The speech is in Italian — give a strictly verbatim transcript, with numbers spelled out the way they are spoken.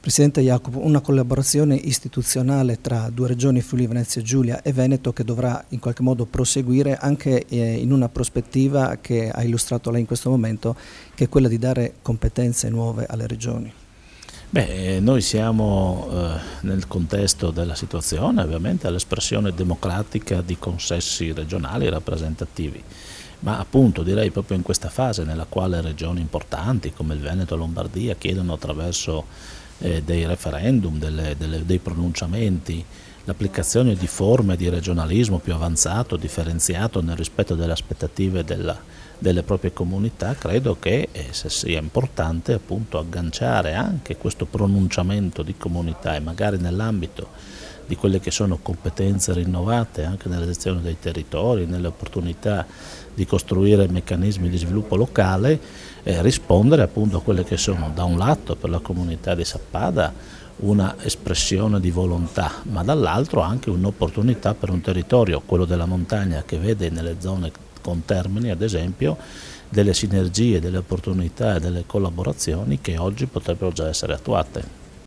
Presidente Jacopo, una collaborazione istituzionale tra due regioni, Friuli Venezia Giulia e Veneto, che dovrà in qualche modo proseguire anche eh, in una prospettiva che ha illustrato lei in questo momento, che è quella di dare competenze nuove alle regioni. Beh, noi siamo eh, nel contesto della situazione, ovviamente all'espressione democratica di consessi regionali rappresentativi, ma appunto direi proprio in questa fase nella quale regioni importanti come il Veneto e Lombardia chiedono attraverso eh, dei referendum, delle, delle, dei pronunciamenti, l'applicazione di forme di regionalismo più avanzato, differenziato nel rispetto delle aspettative della, delle proprie comunità, credo che eh, sia importante appunto agganciare anche questo pronunciamento di comunità e magari nell'ambito di quelle che sono competenze rinnovate anche nella gestione dei territori, nelle opportunità di costruire meccanismi di sviluppo locale, eh, rispondere appunto a quelle che sono da un lato per la comunità di Sappada una espressione di volontà, ma dall'altro anche un'opportunità per un territorio, quello della montagna, che vede nelle zone con Termini ad esempio delle sinergie, delle opportunità e delle collaborazioni che oggi potrebbero già essere attuate.